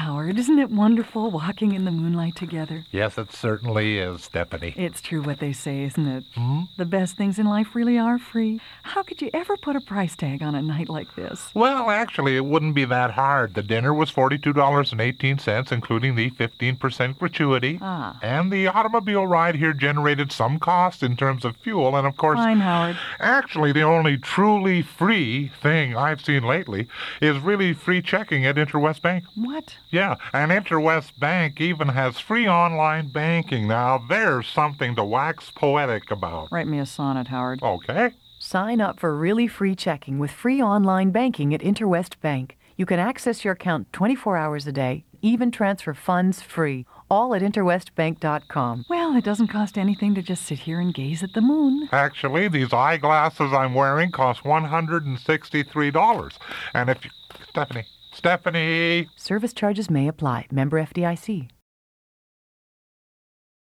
Howard. Isn't it wonderful walking in the moonlight together? Yes, it certainly is, Stephanie. It's true what they say, isn't it? Hmm? The best things in life really are free. How could you ever put a price tag on a night like this? Well, actually, it wouldn't be that hard. The dinner was $42.18, including the 15% gratuity. Ah. And the automobile ride here generated some cost in terms of fuel, and of course... Fine, Howard. Actually, the only truly free thing I've seen lately is really free checking at Interwest Bank. What? Yeah, and Interwest Bank even has free online banking. Now, there's something to wax poetic about. Write me a sonnet, Howard. Okay. Sign up for really free checking with free online banking at Interwest Bank. You can access your account 24 hours a day, even transfer funds free, all at interwestbank.com. Well, it doesn't cost anything to just sit here and gaze at the moon. Actually, these eyeglasses I'm wearing cost $163. And if you... Stephanie... Service charges may apply. Member FDIC.